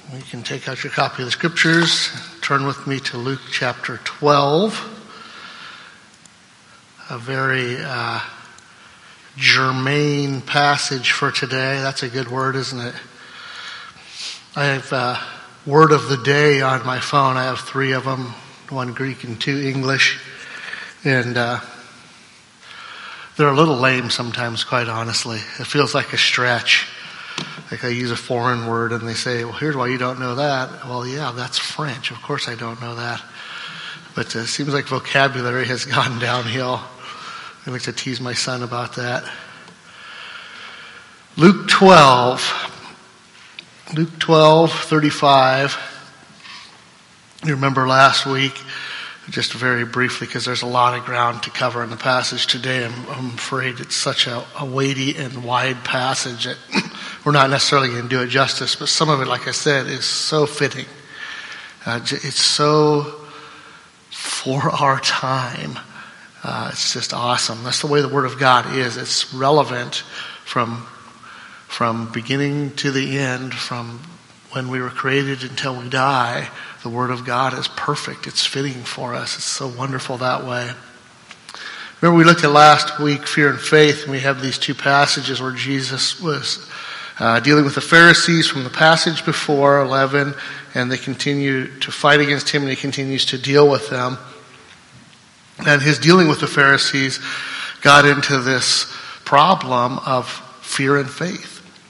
You can take out your copy of the scriptures. Turn with me to Luke chapter 12. A very germane passage for today. That's a good word, isn't it? I have word of the day on my phone. I have 3 of them, 1 Greek and 2 English. And they're a little lame sometimes, quite honestly. It feels like a stretch. Like I use a foreign word and they say, well, here's why you don't know that. Well, yeah, that's French. Of course I don't know that. But it seems like vocabulary has gone downhill. I like to tease my son about that. Luke 12:35. You remember last week, just very briefly, because there's a lot of ground to cover in the passage today. I'm afraid it's such a weighty and wide passage that we're not necessarily going to do it justice, but some of it, like I said, is so fitting. It's so for our time. It's just awesome. That's the way the Word of God is. It's relevant from beginning to the end, from when we were created until we die. The Word of God is perfect. It's fitting for us. It's so wonderful that way. Remember we looked at last week, fear and faith, and we have these 2 passages where Jesus was dealing with the Pharisees from the passage before, 11, and they continue to fight against him, and he continues to deal with them. And his dealing with the Pharisees got into this problem of fear and faith.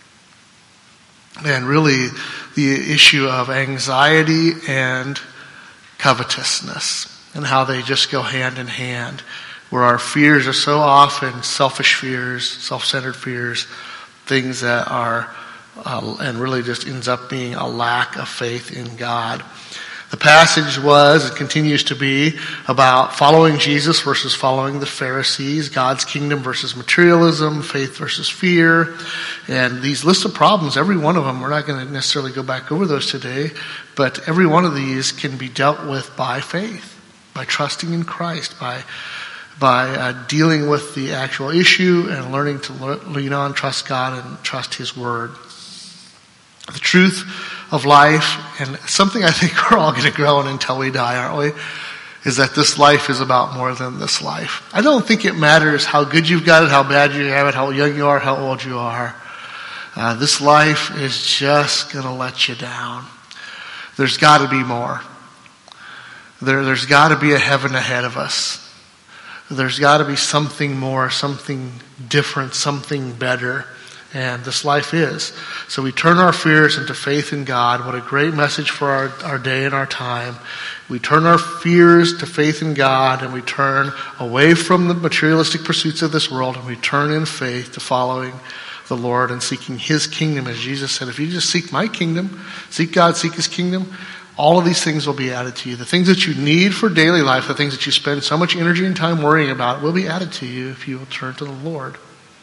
And really the issue of anxiety and covetousness and how they just go hand in hand, where our fears are so often selfish fears, self-centered fears, things that are, and really just ends up being a lack of faith in God. The passage was, and continues to be, about following Jesus versus following the Pharisees, God's kingdom versus materialism, faith versus fear. And these lists of problems, every one of them, we're not going to necessarily go back over those today, but every one of these can be dealt with by faith, by trusting in Christ, by dealing with the actual issue and learning to lean on, trust God, and trust His Word. The truth of life, and something I think we're all going to grow in until we die, aren't we? Is that this life is about more than this life. I don't think it matters how good you've got it, how bad you have it, how young you are, how old you are. This life is just going to let you down. There's got to be more. There's got to be a heaven ahead of us. There's got to be something more, something different, something better. And this life is. So we turn our fears into faith in God. What a great message for our day and our time. We turn our fears to faith in God, and we turn away from the materialistic pursuits of this world, and we turn in faith to following the Lord and seeking His kingdom. As Jesus said, if you just seek my kingdom, seek God, seek His kingdom, all of these things will be added to you. The things that you need for daily life, the things that you spend so much energy and time worrying about, will be added to you if you will turn to the Lord.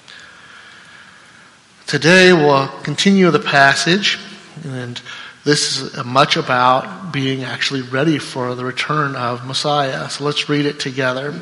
Today we'll continue the passage, and this is much about being actually ready for the return of Messiah. So let's read it together.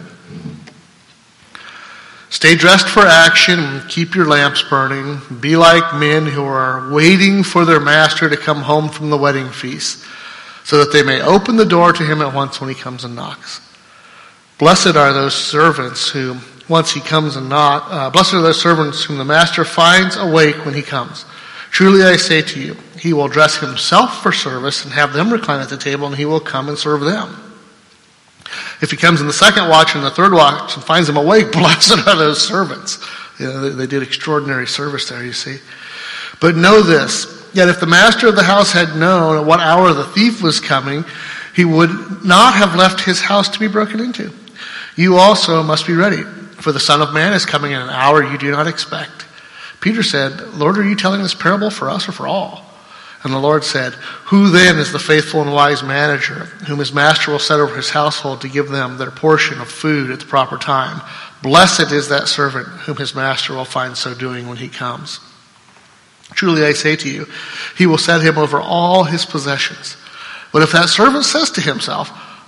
Stay dressed for action and keep your lamps burning. Be like men who are waiting for their master to come home from the wedding feast, so that they may open the door to him at once when he comes and knocks. Blessed are those servants who, once he comes and blessed are those servants whom the master finds awake when he comes. Truly I say to you, he will dress himself for service and have them recline at the table, and he will come and serve them. If he comes in the second watch and the third watch and finds them awake, blessed are those servants. They did extraordinary service there, you see. But know this, yet if the master of the house had known at what hour the thief was coming, he would not have left his house to be broken into. You also must be ready, for the Son of Man is coming in an hour you do not expect. Peter said, Lord, are you telling this parable for us or for all? And the Lord said, who then is the faithful and wise manager, whom his master will set over his household to give them their portion of food at the proper time? Blessed is that servant whom his master will find so doing when he comes. Truly I say to you, he will set him over all his possessions. But if that servant says to himself,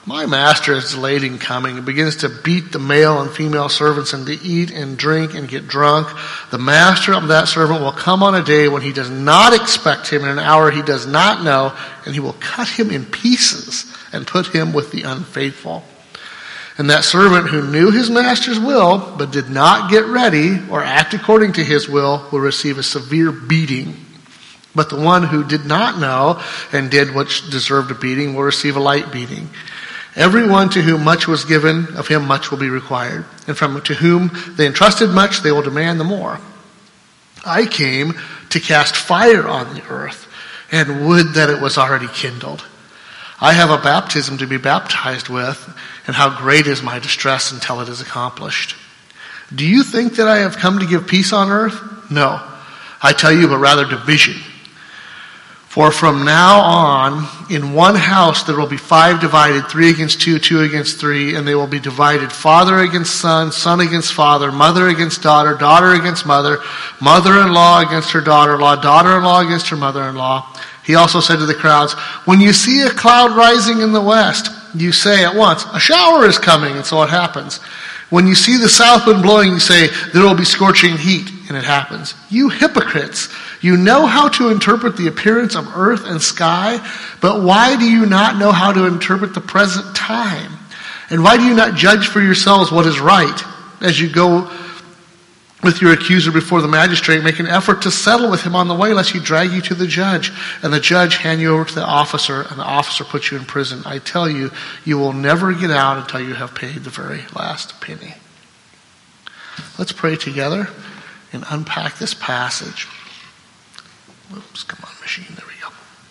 My master is delayed in coming and begins to beat the male and female servants and to eat and drink and get drunk. The master of that servant will come on a day when he does not expect him, in an hour he does not know, and he will cut him in pieces and put him with the unfaithful. And that servant who knew his master's will but did not get ready or act according to his will receive a severe beating. But the one who did not know and did what deserved a beating will receive a light beating. Everyone to whom much was given, of him much will be required. And from to whom they entrusted much, they will demand the more. I came to cast fire on the earth, and would that it was already kindled. I have a baptism to be baptized with, and how great is my distress until it is accomplished. Do you think that I have come to give peace on earth? No, I tell you, but rather division. For from now on, in one house there will be 5 divided, 3 against 2, 2 against 3, and they will be divided, father against son, son against father, mother against daughter, daughter against mother, mother-in-law against her daughter-in-law, daughter-in-law against her mother-in-law. He also said to the crowds, when you see a cloud rising in the west, you say at once, a shower is coming, and so it happens. When you see the south wind blowing, you say, there will be scorching heat, and it happens. You hypocrites, you know how to interpret the appearance of earth and sky, but why do you not know how to interpret the present time? And why do you not judge for yourselves what is right? As you go with your accuser before the magistrate, make an effort to settle with him on the way, lest he drag you to the judge, and the judge hand you over to the officer, and the officer puts you in prison. I tell you, you will never get out until you have paid the very last penny. Let's pray together and unpack this passage. Oops, come on, machine. There we go.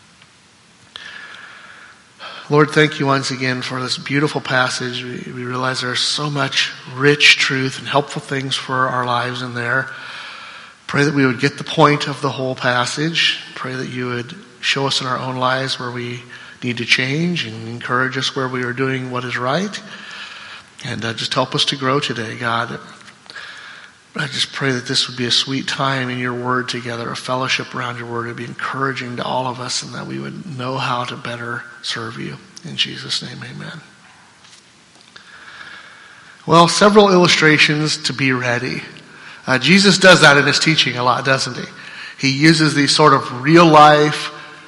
Lord, thank you once again for this beautiful passage. We realize there's so much rich truth and helpful things for our lives in there. Pray that we would get the point of the whole passage. Pray that you would show us in our own lives where we need to change and encourage us where we are doing what is right. And just help us to grow today, God. I just pray that this would be a sweet time in your word together, a fellowship around your word. It would be encouraging to all of us, and that we would know how to better serve you. In Jesus' name, amen. Well, several illustrations to be ready. Jesus does that in his teaching a lot, doesn't he? He uses these sort of real life,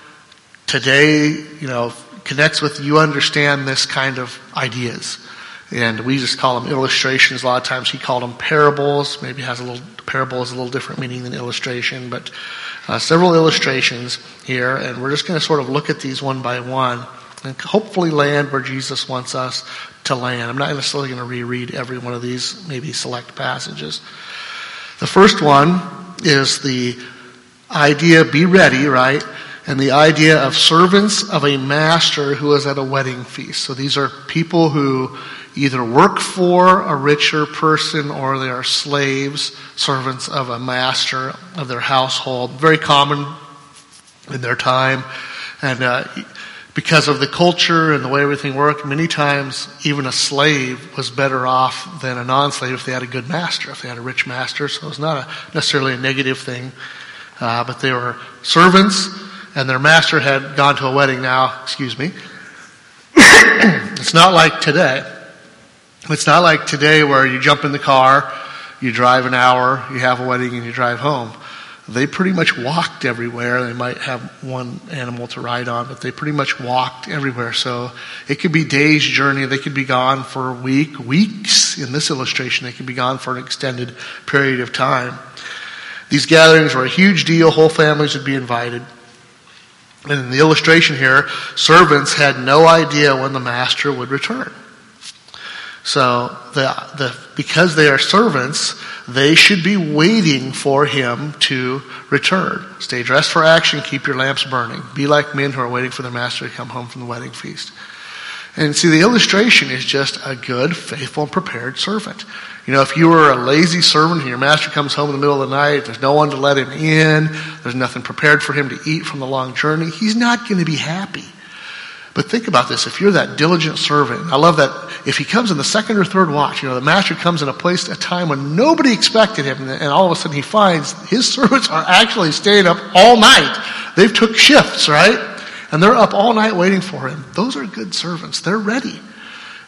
today, connects with you understand this kind of ideas. And we just call them illustrations. A lot of times he called them parables. Maybe parable is a little different meaning than illustration. But several illustrations here. And we're just going to sort of look at these one by one and hopefully land where Jesus wants us to land. I'm not necessarily going to reread every one of these, maybe select passages. The first one is the idea, be ready, right? And the idea of servants of a master who is at a wedding feast. So these are people who either work for a richer person or they are slaves, servants of a master of their household. Very common in their time. And because of the culture and the way everything worked, many times even a slave was better off than a non-slave if they had a good master, if they had a rich master. So it's not necessarily a negative thing. But they were servants, and their master had gone to a wedding now. Excuse me. It's not like today. It's not like today where you jump in the car, you drive an hour, you have a wedding, and you drive home. They pretty much walked everywhere. They might have one animal to ride on, but they pretty much walked everywhere. So it could be days' journey. They could be gone for weeks. In this illustration, they could be gone for an extended period of time. These gatherings were a huge deal. Whole families would be invited. And in the illustration here, servants had no idea when the master would return. So because they are servants, they should be waiting for him to return. Stay dressed for action, keep your lamps burning. Be like men who are waiting for their master to come home from the wedding feast. And see, the illustration is just a good, faithful, and prepared servant. If you were a lazy servant and your master comes home in the middle of the night, there's no one to let him in, there's nothing prepared for him to eat from the long journey, he's not going to be happy. But think about this. If you're that diligent servant, I love that if he comes in the second or third watch, the master comes in a time when nobody expected him, and all of a sudden he finds his servants are actually staying up all night. They've took shifts, right? And they're up all night waiting for him. Those are good servants. They're ready.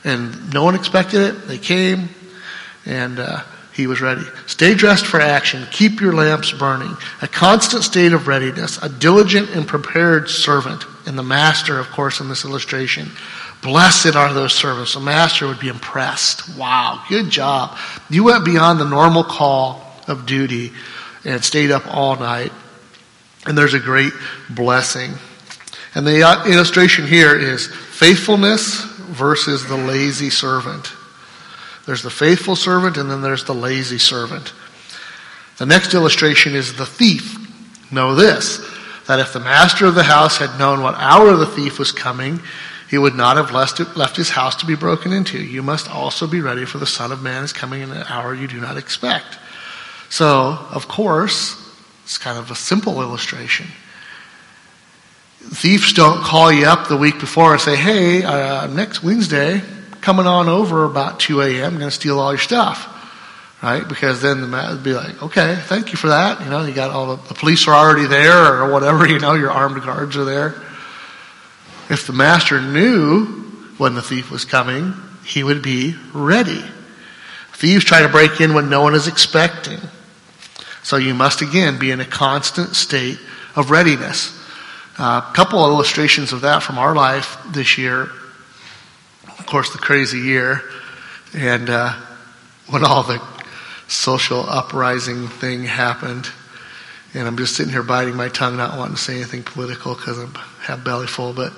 And no one expected it. They came, and he was ready. Stay dressed for action. Keep your lamps burning. A constant state of readiness. A diligent and prepared servant. And the master, of course, in this illustration. Blessed are those servants. The master would be impressed. Wow, good job. You went beyond the normal call of duty and stayed up all night. And there's a great blessing. And the illustration here is faithfulness versus the lazy servant. There's the faithful servant, and then there's the lazy servant. The next illustration is the thief. Know this, that if the master of the house had known what hour the thief was coming, he would not have left his house to be broken into. You must also be ready, for the Son of Man is coming in an hour you do not expect. So, of course, it's kind of a simple illustration. Thieves don't call you up the week before and say, hey, next Wednesday, coming on over about 2 a.m., I'm going to steal all your stuff. Right? Because then the man would be like, okay, thank you for that. You know, you got all the police are already there or whatever, you know, your armed guards are there. If the master knew when the thief was coming, he would be ready. Thieves try to break in when no one is expecting. So you must, again, be in a constant state of readiness. A couple of illustrations of that from our life this year. Of course, the crazy year. And when all the social uprising thing happened. And I'm just sitting here biting my tongue, not wanting to say anything political because I have belly full. But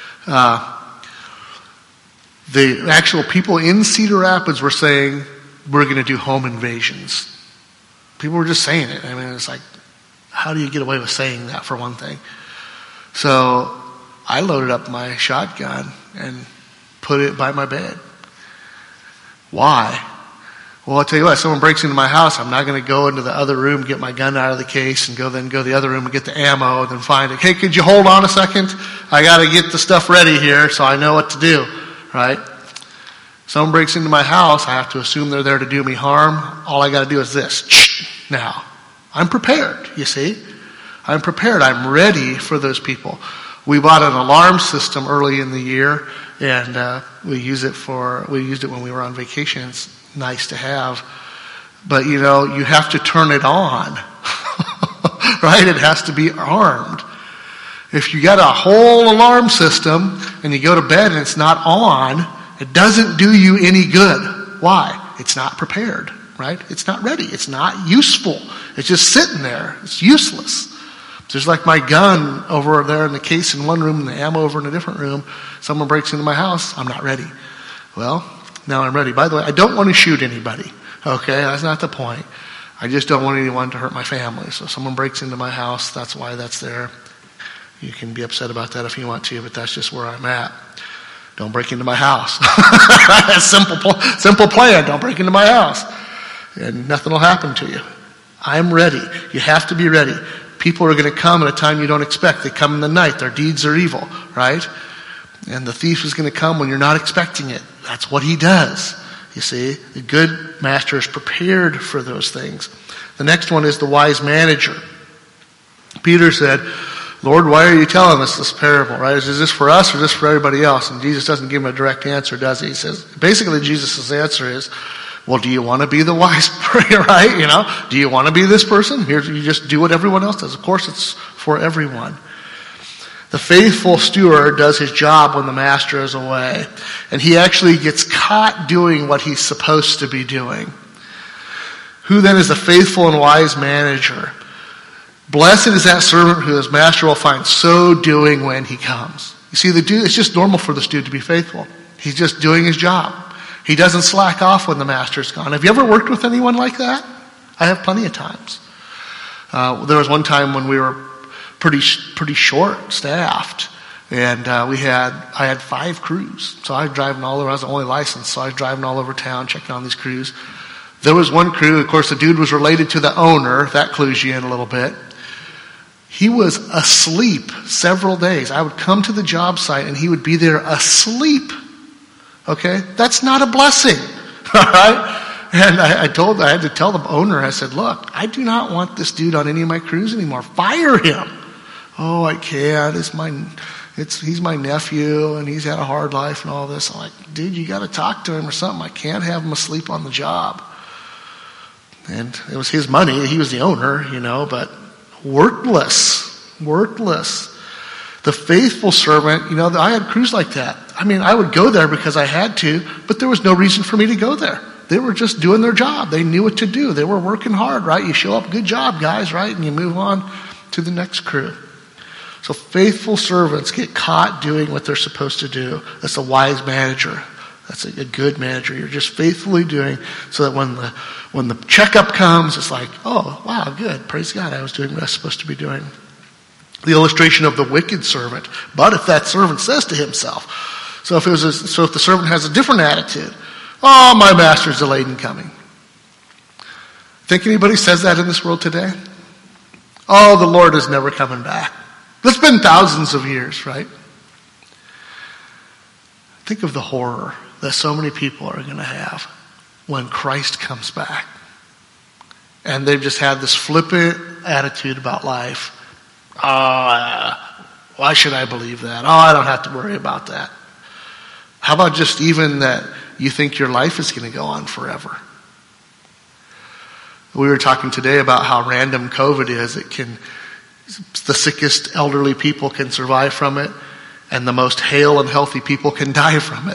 the actual people in Cedar Rapids were saying, we're going to do home invasions. People were just saying it. I mean, it's like, how do you get away with saying that, for one thing? So I loaded up my shotgun and put it by my bed. Why? Well, I'll tell you what, if someone breaks into my house, I'm not going to go into the other room, get my gun out of the case, and go to the other room and get the ammo, and then find it. Hey, could you hold on a second? I got to get the stuff ready here so I know what to do, right? Someone breaks into my house, I have to assume they're there to do me harm. All I got to do is this. Now, I'm prepared, you see. I'm prepared. I'm ready for those people. We bought an alarm system early in the year, and we used it when we were on vacation. It's nice to have. But, you know, you have to turn it on. Right? It has to be armed. If you got a whole alarm system and you go to bed and it's not on, it doesn't do you any good. Why? It's not prepared, right? It's not ready. It's not useful. It's just sitting there. It's useless. Just like my gun over there in the case in one room and the ammo over in a different room. Someone breaks into my house, I'm not ready. Well, now I'm ready. By the way, I don't want to shoot anybody. Okay, that's not the point. I just don't want anyone to hurt my family. So if someone breaks into my house, that's why that's there. You can be upset about that if you want to, but that's just where I'm at. Don't break into my house. Simple plan. Don't break into my house. And nothing will happen to you. I'm ready. You have to be ready. People are going to come at a time you don't expect. They come in the night. Their deeds are evil, right? And the thief is going to come when you're not expecting it. That's what he does. You see, the good master is prepared for those things. The next one is the wise manager. Peter said, Lord, why are you telling us this parable, right? Is this for us or is this for everybody else? And Jesus doesn't give him a direct answer, does he? He says, basically Jesus' answer is, well, do you want to be the wise person, right? You know, do you want to be this person? Here, you just do what everyone else does. Of course, it's for everyone. The faithful steward does his job when the master is away. And he actually gets caught doing what he's supposed to be doing. Who then is the faithful and wise manager? Blessed is that servant who his master will find so doing when he comes. You see, it's just normal for this dude to be faithful. He's just doing his job. He doesn't slack off when the master's gone. Have you ever worked with anyone like that? I have plenty of times. There was one time when we were pretty short-staffed, and I had 5 crews. So I was driving all over. I was the only licensed, so I was driving all over town, checking on these crews. There was one crew, of course, the dude was related to the owner. That clues you in a little bit. He was asleep several days. I would come to the job site, and he would be there asleep. Okay? That's not a blessing. All right? And I had to tell the owner, I said, look, I do not want this dude on any of my crews anymore. Fire him. Oh, I can't. It's my He's my nephew, and he's had a hard life and all this. I'm like, dude, you got to talk to him or something. I can't have him asleep on the job. And it was his money. He was the owner, but worthless. The faithful servant, I had crews like that. I would go there because I had to, but there was no reason for me to go there. They were just doing their job. They knew what to do. They were working hard, right? You show up, good job, guys, right? And you move on to the next crew. So faithful servants get caught doing what they're supposed to do. That's a wise manager. That's a good manager. You're just faithfully doing so that when the checkup comes, it's like, oh, wow, good. Praise God, I was doing what I was supposed to be doing. The illustration of the wicked servant. But if that servant says to himself, so if the servant has a different attitude, oh, my master's delayed in coming. Think anybody says that in this world today? Oh, the Lord is never coming back. It's been thousands of years, right? Think of the horror that so many people are going to have when Christ comes back. And they've just had this flippant attitude about life. Why should I believe that? Oh, I don't have to worry about that. How about just even that you think your life is going to go on forever? We were talking today about how random COVID is. The sickest elderly people can survive from it, and the most hale and healthy people can die from it.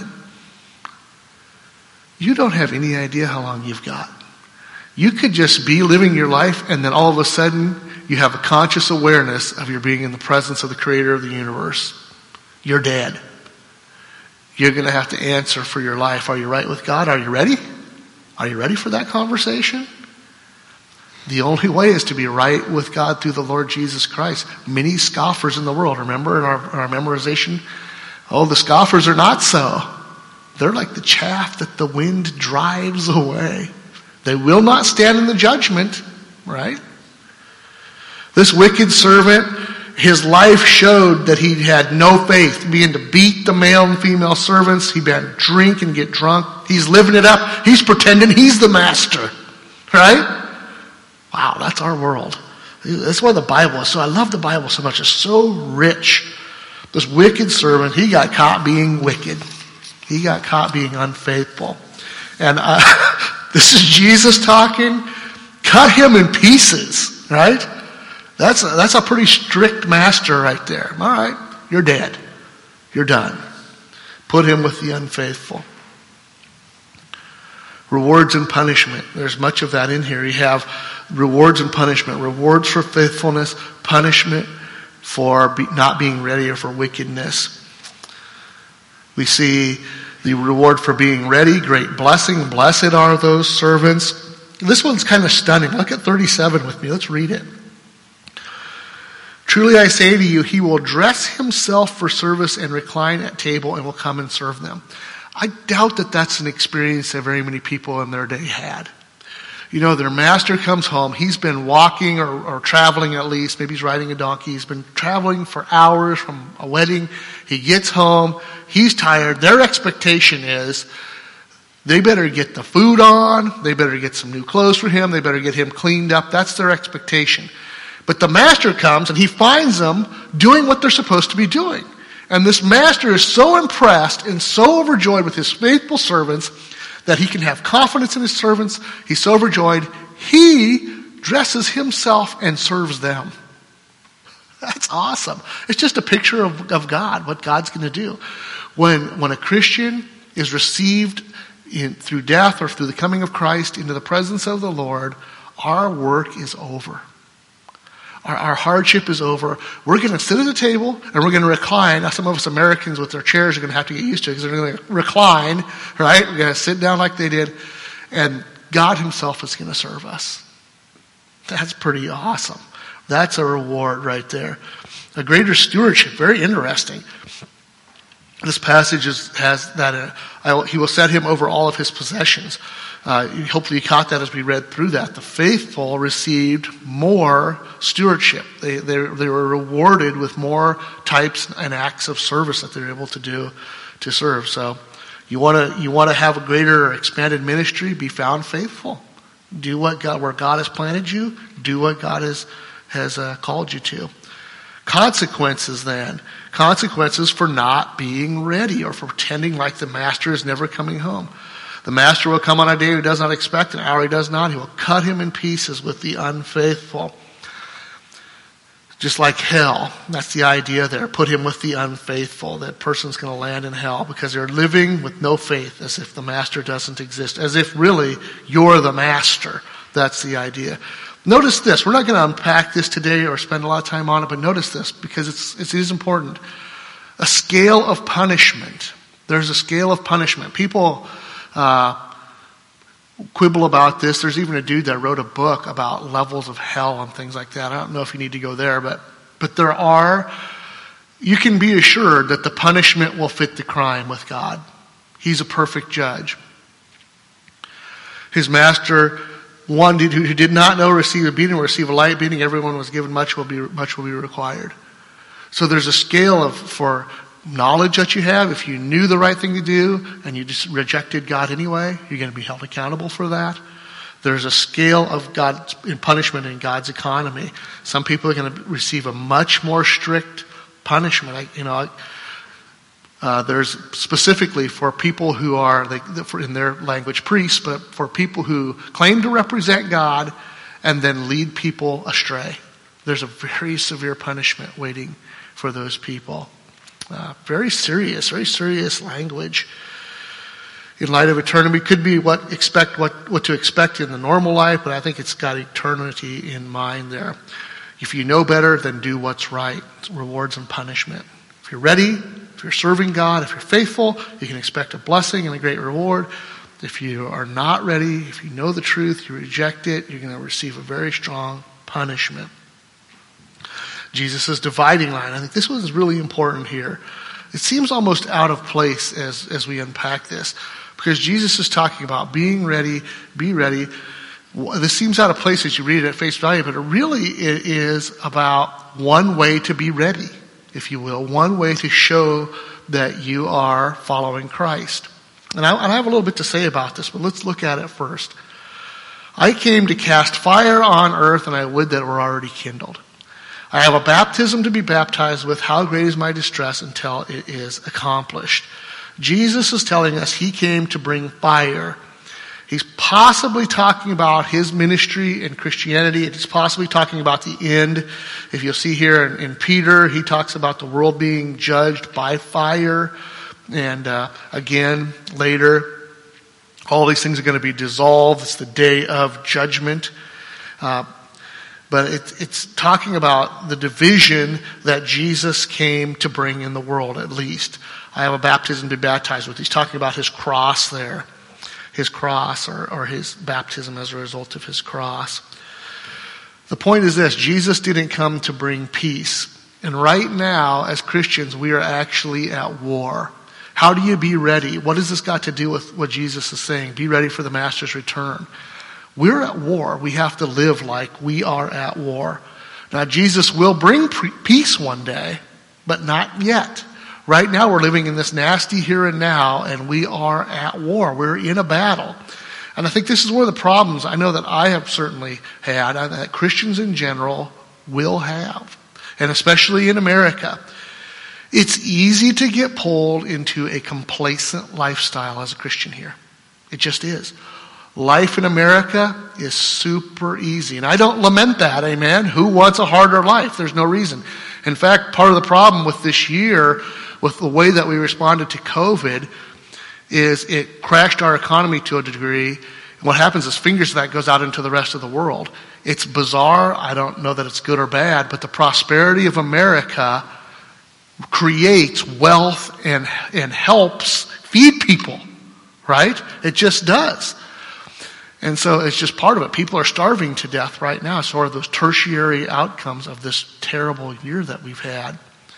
You don't have any idea how long you've got. You could just be living your life, and then all of a sudden, you have a conscious awareness of your being in the presence of the creator of the universe. You're dead. You're going to have to answer for your life. Are you right with God? Are you ready? Are you ready for that conversation? The only way is to be right with God through the Lord Jesus Christ. Many scoffers in the world, remember in our memorization? Oh, the scoffers are not so. They're like the chaff that the wind drives away. They will not stand in the judgment, right? This wicked servant, his life showed that he had no faith. He began to beat the male and female servants. He began to drink and get drunk. He's living it up. He's pretending he's the master, right? Wow, that's our world. That's why the Bible is so, I love the Bible so much. It's so rich. This wicked servant, he got caught being wicked. He got caught being unfaithful. And this is Jesus talking. Cut him in pieces, right? That's a pretty strict master right there. All right, you're dead. You're done. Put him with the unfaithful. Rewards and punishment. There's much of that in here. You have rewards and punishment. Rewards for faithfulness, punishment for not being ready or for wickedness. We see the reward for being ready, great blessing. Blessed are those servants. This one's kind of stunning. Look at 37 with me. Let's read it. Truly I say to you, he will dress himself for service and recline at table and will come and serve them. I doubt that that's an experience that very many people in their day had. Their master comes home. He's been walking or traveling at least. Maybe he's riding a donkey. He's been traveling for hours from a wedding. He gets home. He's tired. Their expectation is they better get the food on. They better get some new clothes for him. They better get him cleaned up. That's their expectation. But the master comes and he finds them doing what they're supposed to be doing. And this master is so impressed and so overjoyed with his faithful servants that he can have confidence in his servants. He's so overjoyed, he dresses himself and serves them. That's awesome. It's just a picture of God, what God's going to do. When a Christian is received through death or through the coming of Christ into the presence of the Lord, our work is over. Our hardship is over. We're going to sit at the table and we're going to recline. Now, some of us Americans with their chairs are going to have to get used to it because they're going to recline, right? We're going to sit down like they did. And God himself is going to serve us. That's pretty awesome. That's a reward right there. A greater stewardship. Very interesting. This passage has that. He will set him over all of his possessions. Hopefully you caught that as we read through that. The faithful received more stewardship. They were rewarded with more types and acts of service that they were able to do to serve. So you want to have a greater expanded ministry, be found faithful. Do where God has planted you. Do what God has called you to. Consequences then. Consequences for not being ready or for pretending like the master is never coming home. The master will come on a day he does not expect, an hour he does not. He will cut him in pieces with the unfaithful. Just like hell. That's the idea there. Put him with the unfaithful. That person's going to land in hell because they're living with no faith, as if the master doesn't exist. As if really you're the master. That's the idea. Notice this. We're not going to unpack this today or spend a lot of time on it, but notice this because it is important. A scale of punishment. There's a scale of punishment. People quibble about this. There's even a dude that wrote a book about levels of hell and things like that. I don't know if you need to go there, but you can be assured that the punishment will fit the crime with God. He's a perfect judge. His master, one who did not know, receive a beating, will receive a light beating. Everyone was given much will be required. So there's a scale for knowledge that you have. If you knew the right thing to do and you just rejected God anyway, you're going to be held accountable for that. There's a scale of God's punishment in God's economy. Some people are going to receive a much more strict punishment. There's specifically for people who are, in their language, priests, but for people who claim to represent God and then lead people astray. There's a very severe punishment waiting for those people. Very serious language. In light of eternity, could be what to expect in the normal life, but I think it's got eternity in mind there. If you know better, then do what's right. Rewards and punishment. If you're ready, if you're serving God, if you're faithful, you can expect a blessing and a great reward. If you are not ready, if you know the truth, you reject it, you're going to receive a very strong punishment. Jesus' dividing line. I think this was really important here. It seems almost out of place as we unpack this, because Jesus is talking about being ready, be ready. This seems out of place as you read it at face value, but it is about one way to be ready, if you will, one way to show that you are following Christ. And I have a little bit to say about this, but let's look at it first. I came to cast fire on earth, and I would that it were already kindled. I have a baptism to be baptized with. How great is my distress until it is accomplished. Jesus is telling us he came to bring fire. He's possibly talking about his ministry and Christianity. He's possibly talking about the end. If you'll see here in Peter, he talks about the world being judged by fire. And again, later, all these things are going to be dissolved. It's the day of judgment. But it's talking about the division that Jesus came to bring in the world, at least. I have a baptism to be baptized with. He's talking about his cross there. His cross or his baptism as a result of his cross. The point is this: Jesus didn't come to bring peace. And right now, as Christians, we are actually at war. How do you be ready? What has this got to do with what Jesus is saying? Be ready for the Master's return. We're at war. We have to live like we are at war. Now, Jesus will bring peace one day, but not yet. Right now, we're living in this nasty here and now, and we are at war. We're in a battle. And I think this is one of the problems I know that I have certainly had, and that Christians in general will have, and especially in America. It's easy to get pulled into a complacent lifestyle as a Christian here. It just is. Life in America is super easy. And I don't lament that, amen? Who wants a harder life? There's no reason. In fact, part of the problem with this year, with the way that we responded to COVID, is it crashed our economy to a degree. And what happens is fingers of that goes out into the rest of the world. It's bizarre. I don't know that it's good or bad, but the prosperity of America creates wealth and helps feed people, right? It just does. And so it's just part of it. People are starving to death right now. Sort of those tertiary outcomes of this terrible year that we've had.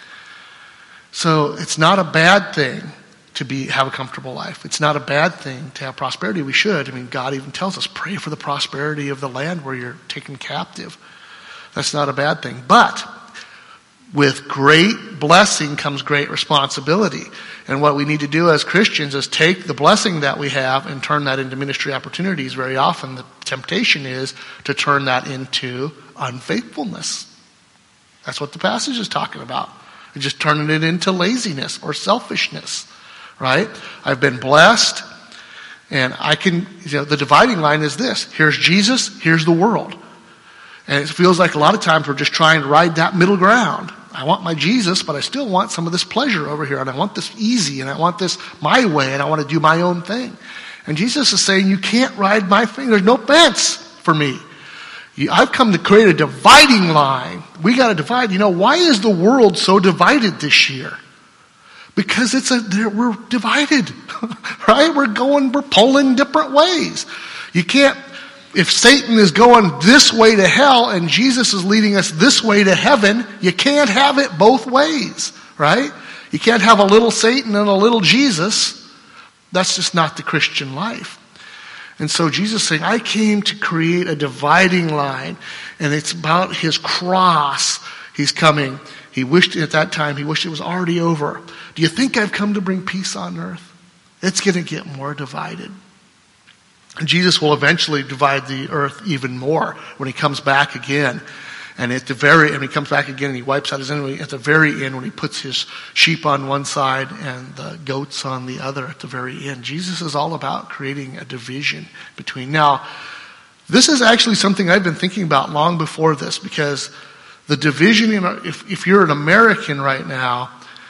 So it's not a bad thing to have a comfortable life. It's not a bad thing to have prosperity. We should. I mean, God even tells us, pray for the prosperity of the land where you're taken captive. That's not a bad thing. But with great blessing comes great responsibility. And what we need to do as Christians is take the blessing that we have and turn that into ministry opportunities. Very often the temptation is to turn that into unfaithfulness. That's what the passage is talking about. You're just turning it into laziness or selfishness, right? I've been blessed, and I can, the dividing line is this. Here's Jesus, here's the world. And it feels like a lot of times we're just trying to ride that middle ground. I want my Jesus, but I still want some of this pleasure over here, and I want this easy, and I want this my way, and I want to do my own thing. And Jesus is saying, you can't ride my thing. There's no fence for me. I've come to create a dividing line. We got to divide. Why is the world so divided this year? Because we're divided, right? We're pulling different ways. You can't, if Satan is going this way to hell and Jesus is leading us this way to heaven, you can't have it both ways, right? You can't have a little Satan and a little Jesus. That's just not the Christian life. And so Jesus is saying, I came to create a dividing line, and it's about his cross. He's coming. He wished at that time, he wished it was already over. Do you think I've come to bring peace on earth? It's going to get more divided. And Jesus will eventually divide the earth even more when he comes back again. And he comes back again and he wipes out his enemy at the very end when he puts his sheep on one side and the goats on the other at the very end. Jesus is all about creating a division between. Now, this is actually something I've been thinking about long before this, because the division if you're an American right now,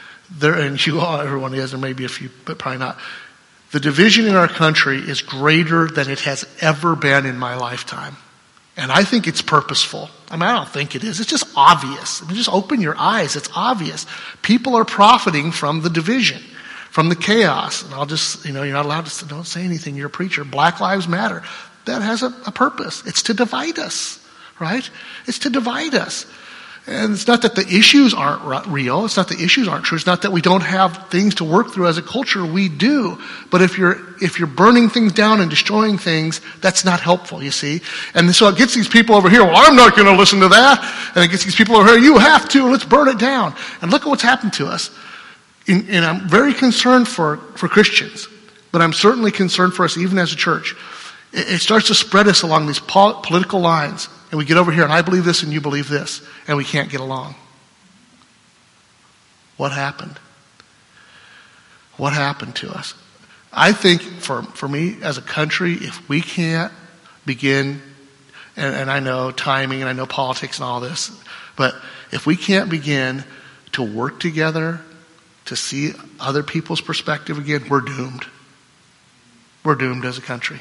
everyone is, there may be a few, but probably not. The division in our country is greater than it has ever been in my lifetime. And I think it's purposeful. I don't think it is. It's just obvious. Just open your eyes. It's obvious. People are profiting from the division, from the chaos. And I'll just, you're not allowed to, don't say anything. You're a preacher. Black Lives Matter. That has a purpose. It's to divide us, right? It's to divide us. And it's not that the issues aren't real. It's not the issues aren't true. It's not that we don't have things to work through as a culture. We do. But if you're burning things down and destroying things, that's not helpful, you see. And so it gets these people over here, well, I'm not going to listen to that. And it gets these people over here, you have to, let's burn it down. And look at what's happened to us. And I'm very concerned for Christians, but I'm certainly concerned for us even as a church. It starts to spread us along these political lines. And we get over here, and I believe this, and you believe this, and we can't get along. What happened? What happened to us? I think for me as a country, if we can't begin, and I know timing, and I know politics and all this, but if we can't begin to work together, to see other people's perspective again, we're doomed. We're doomed as a country.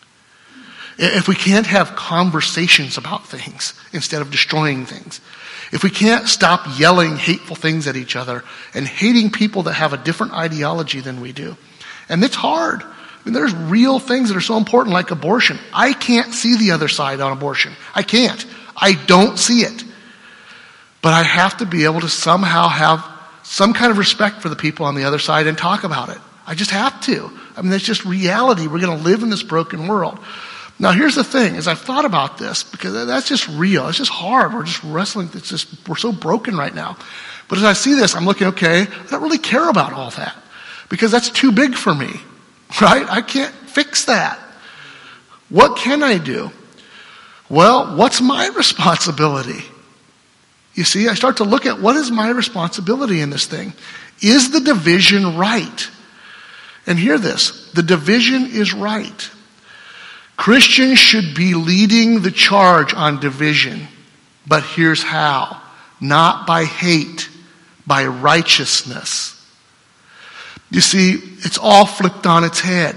If we can't have conversations about things instead of destroying things, if we can't stop yelling hateful things at each other and hating people that have a different ideology than we do, and it's hard. There's real things that are so important, like abortion. I can't see the other side on abortion. I can't. I don't see it. But I have to be able to somehow have some kind of respect for the people on the other side and talk about it. I just have to. That's just reality. We're going to live in this broken world. Now, here's the thing, as I've thought about this, because that's just real. It's just hard. We're just wrestling. We're so broken right now. But as I see this, I'm looking, okay, I don't really care about all that, because that's too big for me, right? I can't fix that. What can I do? Well, what's my responsibility? You see, I start to look at what is my responsibility in this thing. Is the division right? And hear this, the division is right. Christians should be leading the charge on division, but here's how. Not by hate, by righteousness. You see, it's all flipped on its head.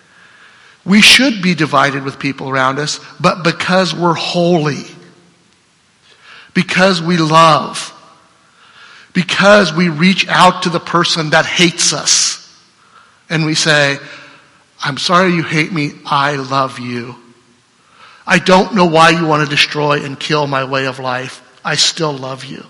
We should be divided with people around us, but because we're holy, because we love, because we reach out to the person that hates us, and we say, I'm sorry you hate me, I love you. I don't know why you want to destroy and kill my way of life. I still love you.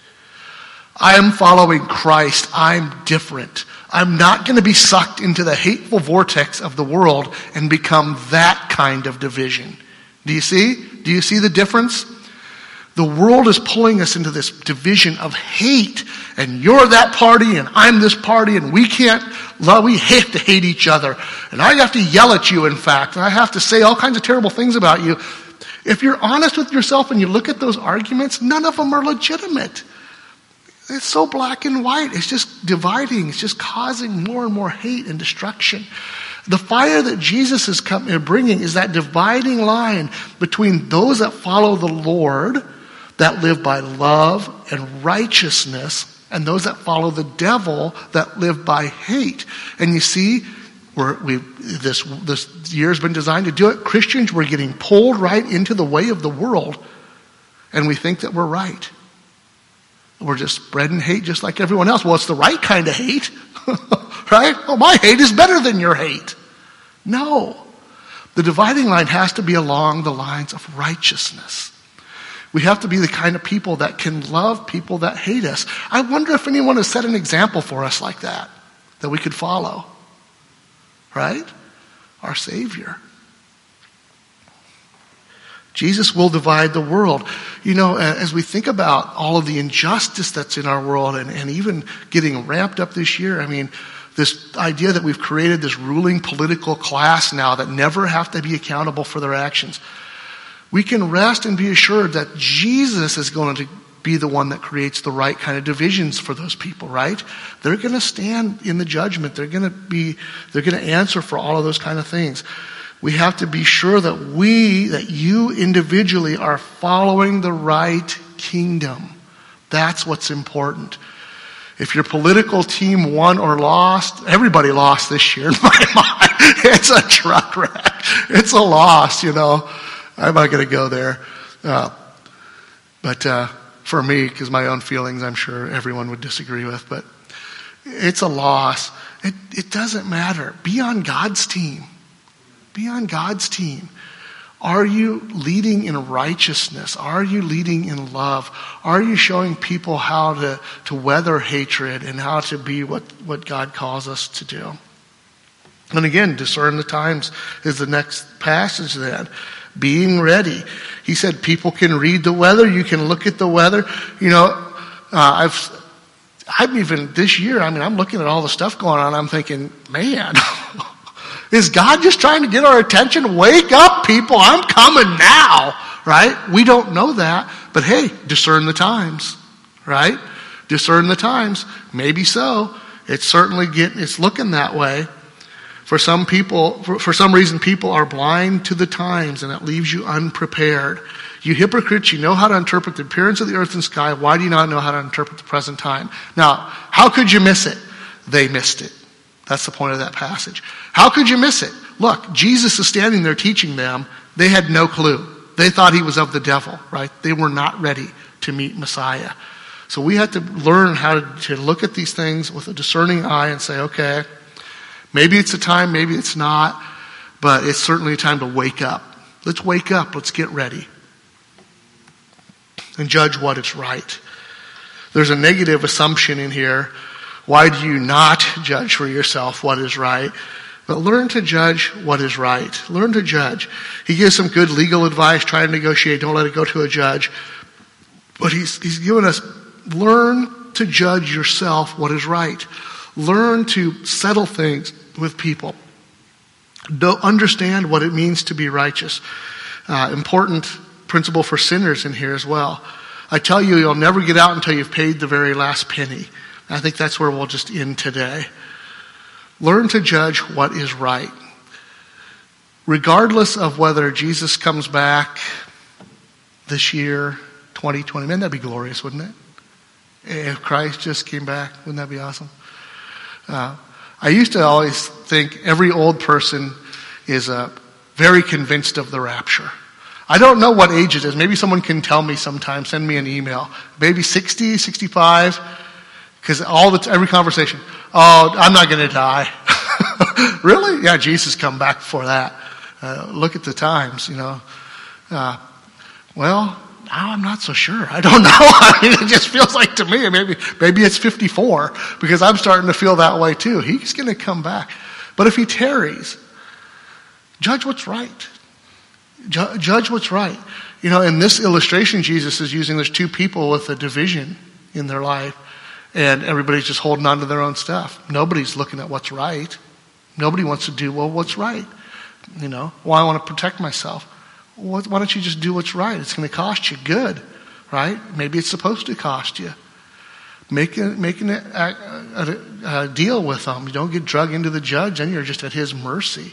I am following Christ. I'm different. I'm not going to be sucked into the hateful vortex of the world and become that kind of division. Do you see? Do you see the difference? The world is pulling us into this division of hate, and you're that party and I'm this party, and we have to hate each other. And I have to yell at you, in fact, and I have to say all kinds of terrible things about you. If you're honest with yourself and you look at those arguments, none of them are legitimate. It's so black and white. It's just dividing. It's just causing more and more hate and destruction. The fire that Jesus is bringing is that dividing line between those that follow the Lord, that live by love and righteousness, and those that follow the devil, that live by hate. And you see, this year has been designed to do it. Christians, we're getting pulled right into the way of the world, and we think that we're right. We're just spreading hate just like everyone else. Well, it's the right kind of hate, right? Oh, my hate is better than your hate. No. The dividing line has to be along the lines of righteousness. We have to be the kind of people that can love people that hate us. I wonder if anyone has set an example for us like that we could follow. Right? Our Savior. Jesus will divide the world. You know, as we think about all of the injustice that's in our world and even getting ramped up this year, I mean, this idea that we've created this ruling political class now that never have to be accountable for their actions. We can rest and be assured that Jesus is going to be the one that creates the right kind of divisions for those people, right? They're going to stand in the judgment. They're going to answer for all of those kind of things. We have to be sure that you individually are following the right kingdom. That's what's important. If your political team won or lost, everybody lost this year in my mind. It's a truck wreck. It's a loss, you know. I'm not going to go there. But for me, because my own feelings, I'm sure everyone would disagree with, but it's a loss. It doesn't matter. Be on God's team. Be on God's team. Are you leading in righteousness? Are you leading in love? Are you showing people how to weather hatred and how to be what God calls us to do? And again, discern the times is the next passage then. Being ready. He said people can read the weather. You can look at the weather. You know, I've even this year, I'm looking at all the stuff going on. I'm thinking, man, is God just trying to get our attention? Wake up, people. I'm coming now, right? We don't know that. But hey, discern the times, right? Discern the times. Maybe so. It's certainly it's looking that way. For some people, for some reason, people are blind to the times, and it leaves you unprepared. You hypocrites, you know how to interpret the appearance of the earth and sky. Why do you not know how to interpret the present time? Now, how could you miss it? They missed it. That's the point of that passage. How could you miss it? Look, Jesus is standing there teaching them. They had no clue. They thought he was of the devil, right? They were not ready to meet Messiah. So we have to learn how to look at these things with a discerning eye and say, okay, maybe it's a time, maybe it's not, but it's certainly a time to wake up. Let's wake up. Let's get ready and judge what is right. There's a negative assumption in here. Why do you not judge for yourself what is right? But learn to judge what is right. Learn to judge. He gives some good legal advice. Try to negotiate. Don't let it go to a judge. But he's given us, learn to judge yourself what is right. Learn to settle things with people. Don't understand what it means to be righteous. Important principle for sinners in here as well. I tell you, you'll never get out until you've paid the very last penny. I think that's where we'll just end today. Learn to judge what is right. Regardless of whether Jesus comes back this year, 2020, man, that'd be glorious, wouldn't it? If Christ just came back, wouldn't that be awesome? I used to always think every old person is very convinced of the rapture. I don't know what age it is. Maybe someone can tell me sometime, send me an email. Maybe 60, 65, because every conversation, oh, I'm not going to die. Really? Yeah, Jesus come back for that. Look at the times, you know. Well, now I'm not so sure. I don't know. I mean, it just feels like to me, maybe it's 54, because I'm starting to feel that way too. He's going to come back. But if he tarries, judge what's right. Judge what's right. You know, in this illustration Jesus is using, there's two people with a division in their life, and everybody's just holding on to their own stuff. Nobody's looking at what's right. Nobody wants to do, well, what's right? You know, well, I want to protect myself. Why don't you just do what's right? It's going to cost you good, right? Maybe it's supposed to cost you. Making a deal with them. You don't get drug into the judge, then you're just at his mercy.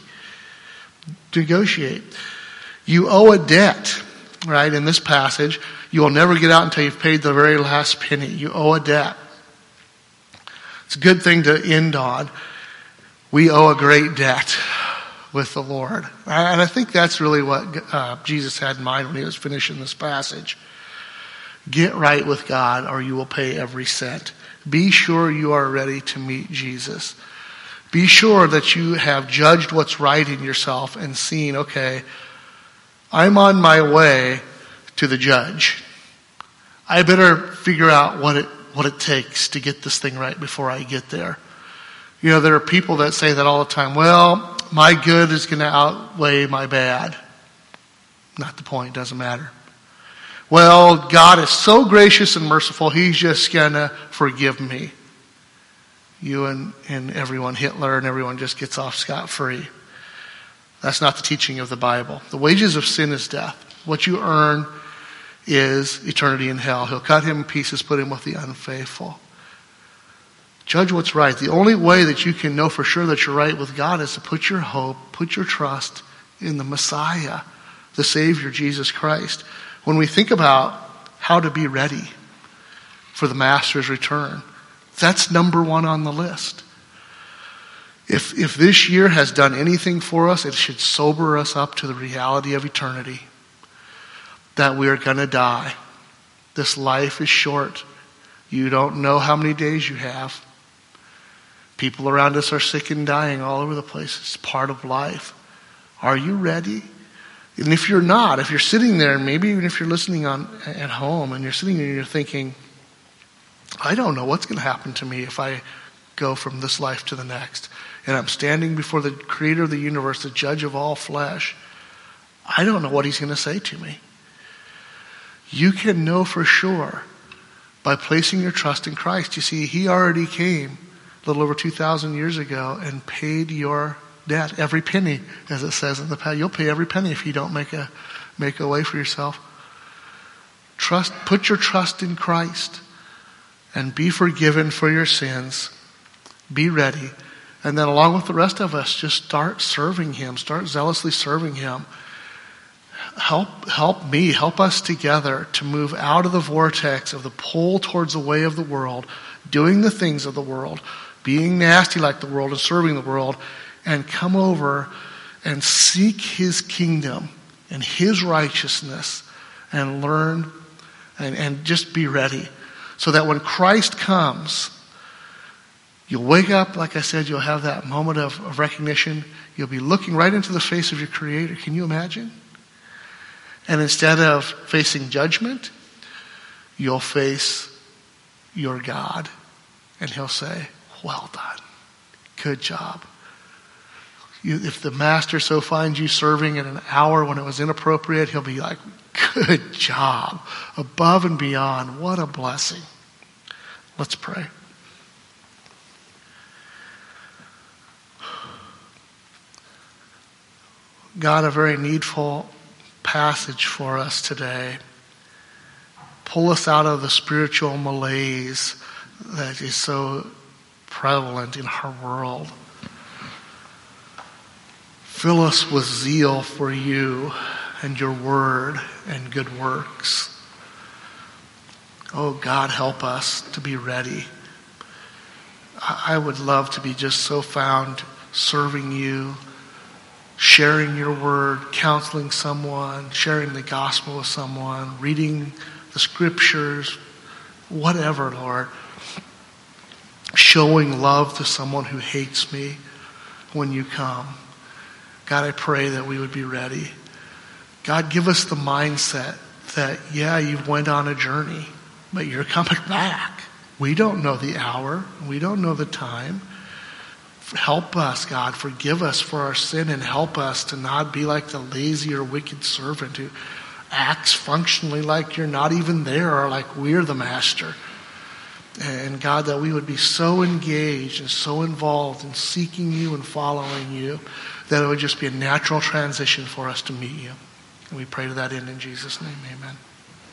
Negotiate. You owe a debt, right? In this passage, you will never get out until you've paid the very last penny. You owe a debt. It's a good thing to end on. We owe a great debt with the Lord. And I think that's really what Jesus had in mind when he was finishing this passage. Get right with God or you will pay every cent. Be sure you are ready to meet Jesus. Be sure that you have judged what's right in yourself and seen, okay, I'm on my way to the judge. I better figure out what it takes to get this thing right before I get there. You know, there are people that say that all the time. Well, my good is going to outweigh my bad. Not the point, doesn't matter. Well, God is so gracious and merciful, he's just going to forgive me. You and everyone, Hitler and everyone just gets off scot-free. That's not the teaching of the Bible. The wages of sin is death. What you earn is eternity in hell. He'll cut him in pieces, put him with the unfaithful. Judge what's right. The only way that you can know for sure that you're right with God is to put your hope, put your trust in the Messiah, the Savior, Jesus Christ. When we think about how to be ready for the Master's return, that's number one on the list. If this year has done anything for us, it should sober us up to the reality of eternity. That we are going to die. This life is short. You don't know how many days you have. People around us are sick and dying all over the place. It's part of life. Are you ready? And if you're not, if you're sitting there, maybe even if you're listening at home and you're sitting there and you're thinking, I don't know what's going to happen to me if I go from this life to the next. And I'm standing before the creator of the universe, the judge of all flesh. I don't know what he's going to say to me. You can know for sure by placing your trust in Christ. You see, he already came a little over 2,000 years ago and paid your debt, every penny, as it says in the past. You'll pay every penny if you don't make a way for yourself. Put your trust in Christ and be forgiven for your sins. Be ready. And then along with the rest of us, just start serving him. Start zealously serving him. Help me, help us together to move out of the vortex of the pull towards the way of the world, doing the things of the world, being nasty like the world and serving the world, and come over and seek his kingdom and his righteousness and learn and just be ready. So that when Christ comes, you'll wake up, like I said, you'll have that moment of recognition. You'll be looking right into the face of your Creator. Can you imagine? And instead of facing judgment, you'll face your God. And he'll say, well done. Good job. If the master so finds you serving at an hour when it was inappropriate, he'll be like, good job. Above and beyond. What a blessing. Let's pray. God, a very needful passage for us today. Pull us out of the spiritual malaise that is so prevalent in our world. Fill us with zeal for you and your word and good works. Oh God, help us to be ready. I would love to be just so found serving you, sharing your word, counseling someone, sharing the gospel with someone, reading the scriptures, whatever, Lord. Showing love to someone who hates me when you come. God, I pray that we would be ready. God, give us the mindset that, yeah, you went on a journey, but you're coming back. We don't know the hour. We don't know the time. Help us, God. Forgive us for our sin and help us to not be like the lazy or wicked servant who acts functionally like you're not even there or like we're the master. And God, that we would be so engaged and so involved in seeking you and following you that it would just be a natural transition for us to meet you. And we pray to that end in Jesus' name. Amen.